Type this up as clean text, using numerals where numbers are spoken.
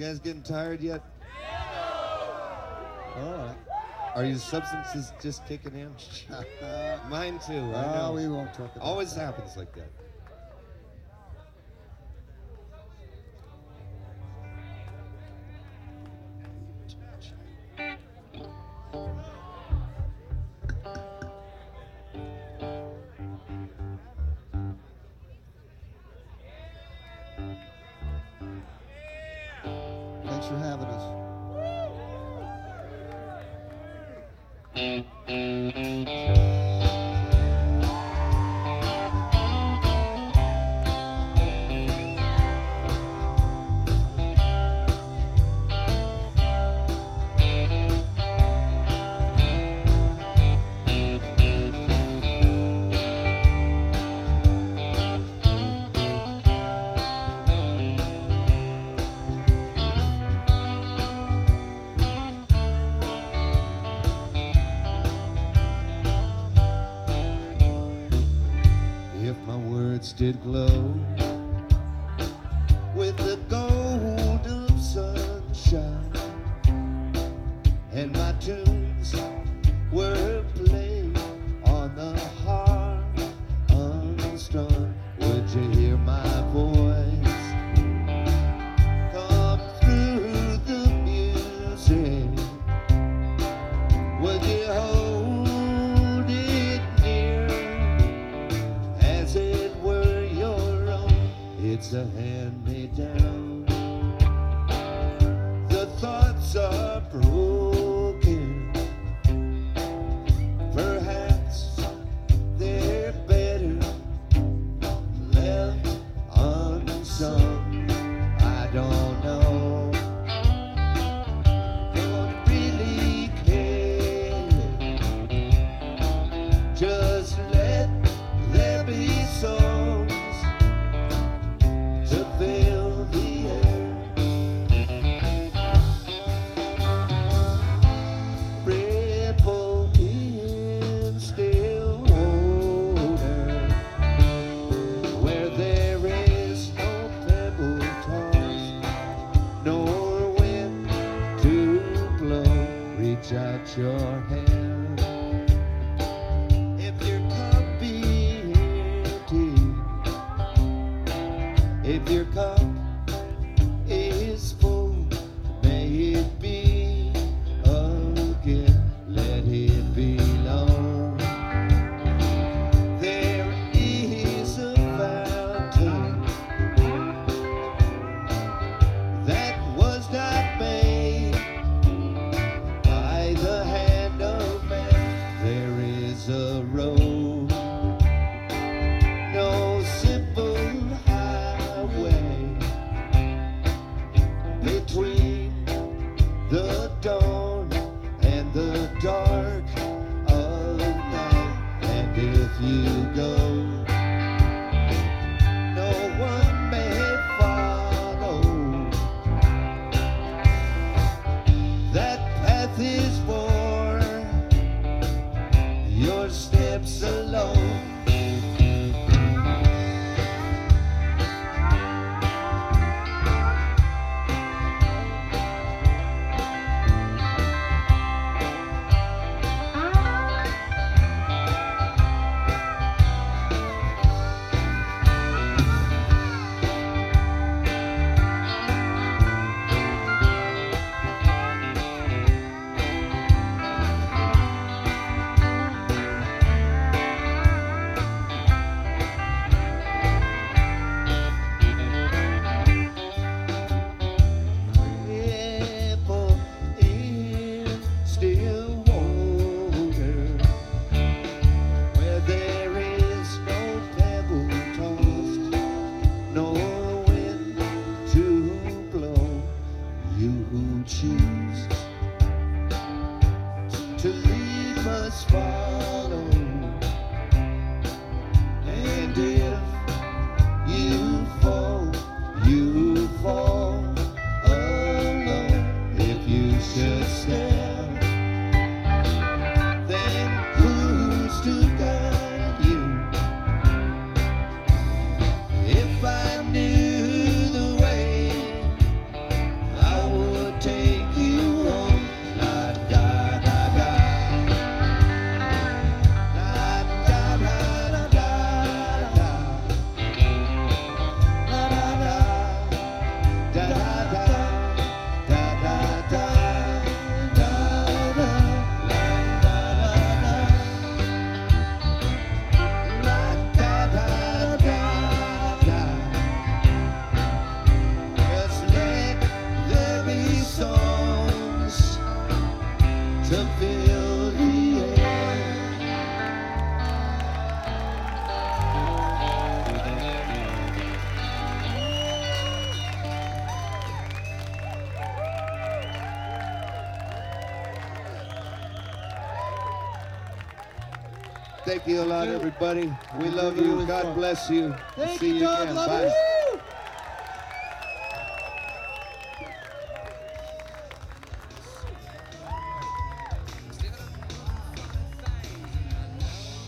You guys getting tired yet? All right. Are your substances just kicking in? Mine too. I know. We won't talk about Always that. happens like that. Thanks for having us. If my words did glow with the gold of sunshine, and my tunes were played on the harp unstrung, would you hear my voice come through the music? Would you hold it near as it were your own? It's a hand-me-down. The thoughts are broken. Perhaps they're better left unsung. I don't know. Don't really care. Just let there be songs to fill the air. Ripple in still water, where there is no pebble tossed, nor wind to blow. Reach out your hand. If your cup be empty, if your cup is full, may it be again. Let it belong. There is a fountain that was not made by the hand of man. There is a road, no simple highway, between the dawn and the dark of night. And if you go, no one may follow. That path is for your steps alone. Ripple in still water, where there is no pebble tossed, nor wind to blow. You who choose to lead must follow. And if you fall alone. If you should stand, then who's to guide you? If I knew the way, I take you home. La da da da. La da da da da da. La da da da da da da da da. To fill the air. Thank you a lot, everybody. We love you. God bless you. Thank See you, you Doug. again. Love Bye. you.